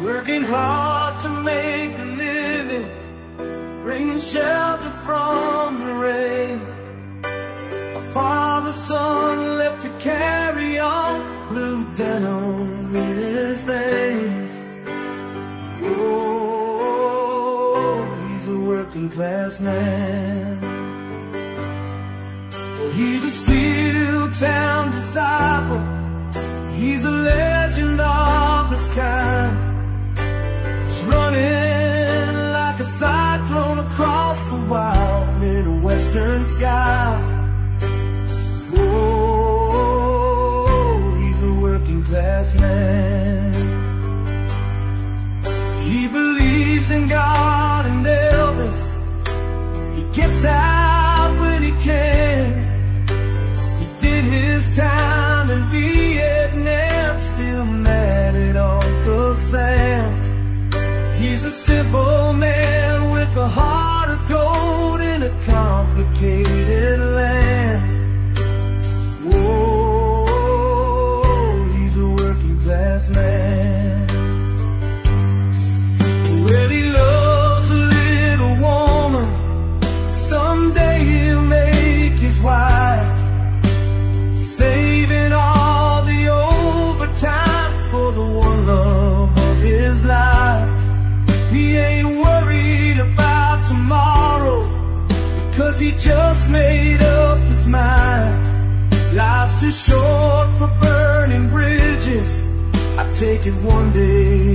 working hard to make a living, bringing shelter from the rain. A father, son left to carry on, blue denim in his veins. Oh, he's a working class man. He's a steel town disciple, he's a legend of his kind. He's running like a cyclone across the wild Midwestern sky. Oh, he's a working class man. He believes in God and Elvis, he gets out when he can. He did his time in Vietnam, still mad at Uncle Sam. He's a simple man with a heart of gold in a complicated land. Whoa, he's a working class man. Well, he loves a little woman, someday he'll make his wife, saving all the overtime for the one love of his life. He ain't worried about tomorrow, because he just made up his mind. Life's too short for burning bridges, I take it one day